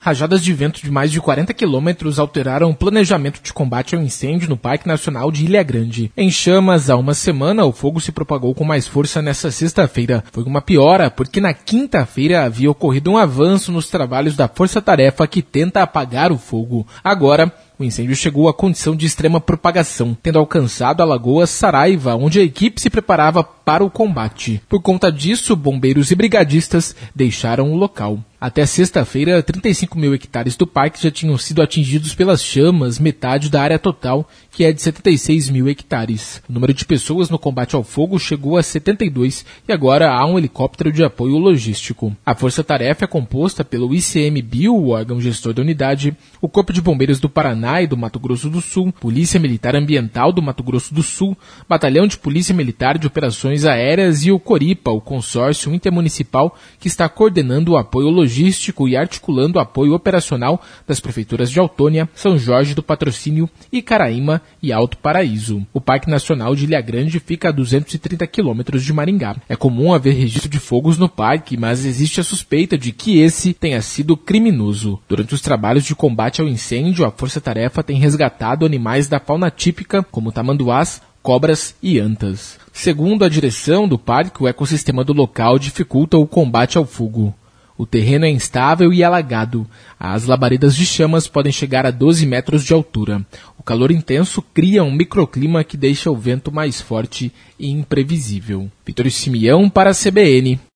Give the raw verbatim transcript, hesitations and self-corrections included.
Rajadas de vento de mais de quarenta quilômetros alteraram o planejamento de combate ao incêndio no Parque Nacional de Ilha Grande. Em chamas há uma semana, o fogo se propagou com mais força nesta sexta-feira. Foi uma piora, porque na quinta-feira havia ocorrido um avanço nos trabalhos da força-tarefa que tenta apagar o fogo. Agora, o incêndio chegou à condição de extrema propagação, tendo alcançado a Lagoa Saraiva, onde a equipe se preparava para o combate. Por conta disso, bombeiros e brigadistas deixaram o local. Até sexta-feira, trinta e cinco mil hectares do parque já tinham sido atingidos pelas chamas, metade da área total, que é de setenta e seis mil hectares. O número de pessoas no combate ao fogo chegou a setenta e dois e agora há um helicóptero de apoio logístico. A força-tarefa é composta pelo I C M Bio, o órgão gestor da unidade, o Corpo de Bombeiros do Paraná e do Mato Grosso do Sul, Polícia Militar Ambiental do Mato Grosso do Sul, Batalhão de Polícia Militar de Operações Aéreas e o Coripa, o consórcio intermunicipal que está coordenando o apoio logístico logístico e articulando o apoio operacional das prefeituras de Autônia, São Jorge do Patrocínio, Icaraíma e Alto Paraíso. O Parque Nacional de Ilha Grande fica a duzentos e trinta quilômetros de Maringá. É comum haver registro de fogos no parque, mas existe a suspeita de que esse tenha sido criminoso. Durante os trabalhos de combate ao incêndio, a Força-Tarefa tem resgatado animais da fauna típica, como tamanduás, cobras e antas. Segundo a direção do parque, o ecossistema do local dificulta o combate ao fogo. O terreno é instável e alagado. As labaredas de chamas podem chegar a doze metros de altura. O calor intenso cria um microclima que deixa o vento mais forte e imprevisível. Vitor Simeão para a C B N.